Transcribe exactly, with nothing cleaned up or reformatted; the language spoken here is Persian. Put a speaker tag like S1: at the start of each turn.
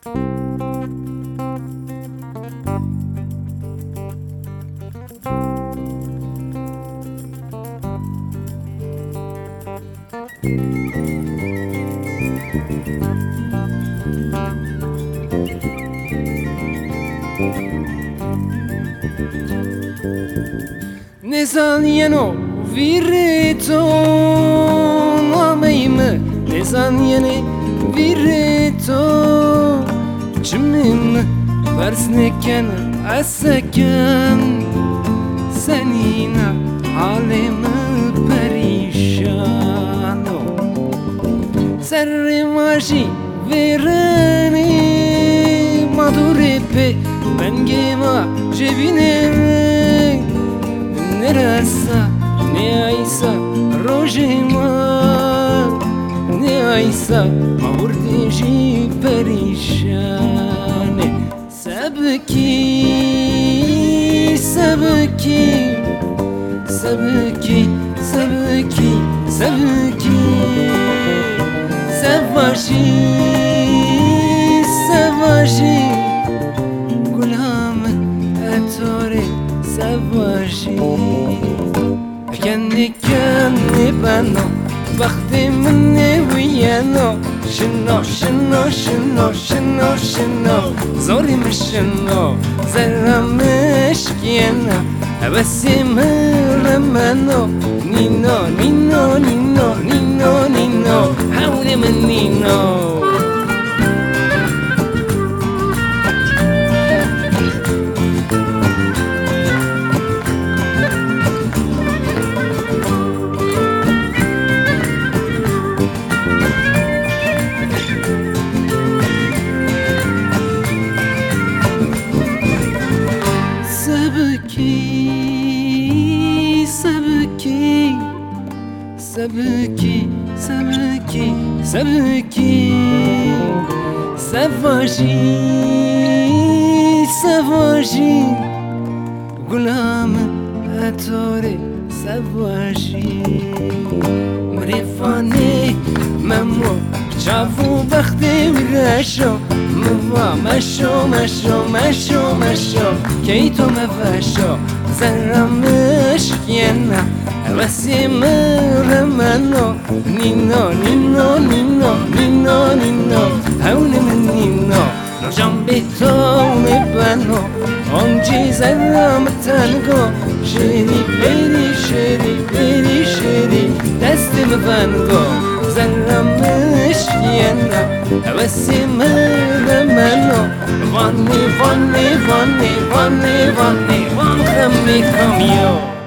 S1: Nezanieno virito Nameime Nezaniene virito Çimim versneken asken Senina halimi perişano Serrimaji vereni Madurepe bengema jebinere Nerasa ne aysa rojema Ne aysa mavurdeji perişane Sebki, sebki Sebki, sebki, sebki Sevaji, sevaji Gulam etore sevaji Kendi kendi bana Vakti مني ويانا شنو شنو شنو شنو شنو زوري مش شنو زرا مش كيانا بس مرمانو نينو نينو نينو نينو نينو حاولي من نينو Sabki, sabki, sabki, sabki Savaji, savaji Gulam atore savaji Mrifane mamo Chavu bakhte virasho Mwa masho, masho, masho, masho Keito mavasho Zara meshkiena Avasi مرمانو نينو نينو نينو نينو نينو هوني من نينو نرجم بيتو مبانو اونجي زرا متانگو شيري بيري شيري بيري شيري دست مبانگو زرا مشكينا avasi مرمانو واني واني واني واني واني وان خمي خميو